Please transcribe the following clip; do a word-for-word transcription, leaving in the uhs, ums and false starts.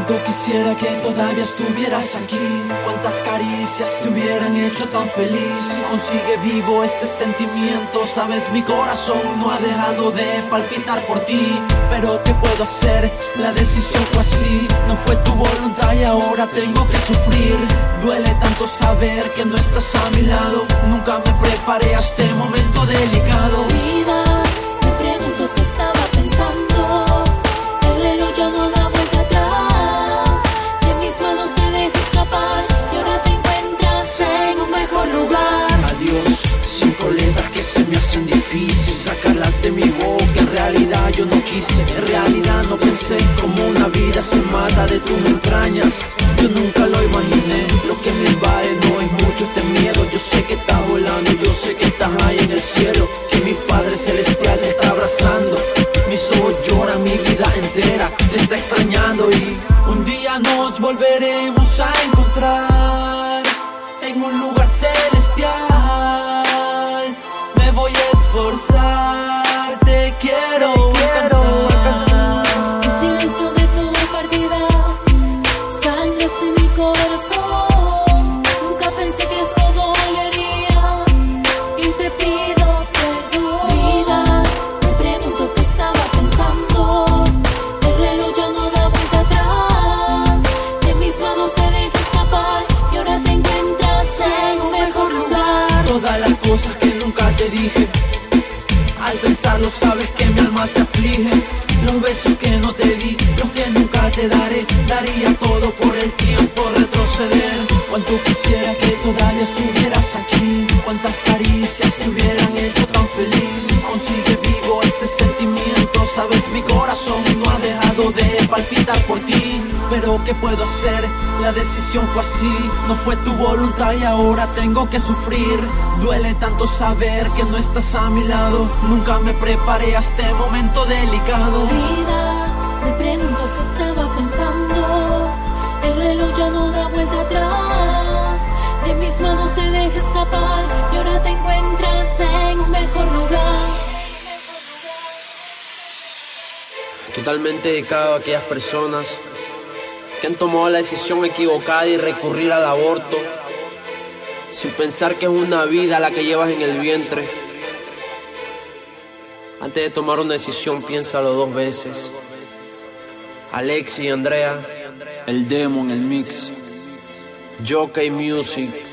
Cuánto quisiera que todavía estuvieras aquí. Cuántas caricias te hubieran hecho tan feliz. Aún sigue vivo este sentimiento. Sabes, mi corazón no ha dejado de palpitar por ti. Pero ¿qué puedo hacer? La decisión fue así. No fue tu voluntad y ahora tengo que sufrir. Duele tanto saber que no estás a mi lado. Nunca me preparé a este momento delicado. Vida, me pregunto qué estaba pensando. El reloj ya no da vuelta atrás. De mis manos te dejé escapar y ahora te encuentras en un mejor lugar. Adiós, cinco letras que se me hacen difícil sacarlas de mi boca. En realidad yo no quise, en realidad no pensé como una vida se mata de tus entrañas. Yo nunca lo imaginé, lo que me invade no es mucho este miedo. Yo sé que estás volando, yo sé que estás ahí en el cielo, que mi Padre Celestial te está abrazando. Mis ojos lloran, mi vida entera te está extrañando. Y un día nos volveremos a encontrar en un lugar celestial. Me voy a esforzar, te quiero alcanzar. El silencio de tu partida sangras en mi corazón. Nunca pensé que esto dolería y te pido perdón. Vida, me pregunto qué estaba pensando. El reloj ya no da vuelta atrás. De mis manos te dejé escapar y ahora te encuentras en un mejor lugar. Todas las cosas que nunca te dije, al pensarlo sabes que mi alma se aflige. Los besos que no te di, los que nunca te daré. Daría todo por el tiempo retroceder. Cuánto quisiera que todavía estuvieras aquí. Cuántas caricias te hubieran hecho tan feliz. Aún sigue vivo este sentimiento. Sabes, mi corazón no ha dejado de palpitar por ti. Pero ¿qué puedo hacer? La decisión fue así. No fue tu voluntad y ahora tengo que sufrir. Duele tanto saber que no estás a mi lado. Nunca me preparé a este momento delicado. Vida, me pregunto qué estaba pensando. El reloj ya no da vuelta atrás. De mis manos te dejé escapar y ahora te encuentras en un mejor lugar. Totalmente dedicado a aquellas personas que han tomado la decisión equivocada y recurrir al aborto sin pensar que es una vida la que llevas en el vientre. Antes de tomar una decisión, piénsalo dos veces. Alexi y Andrea, el demo en el mix, Jockey Music.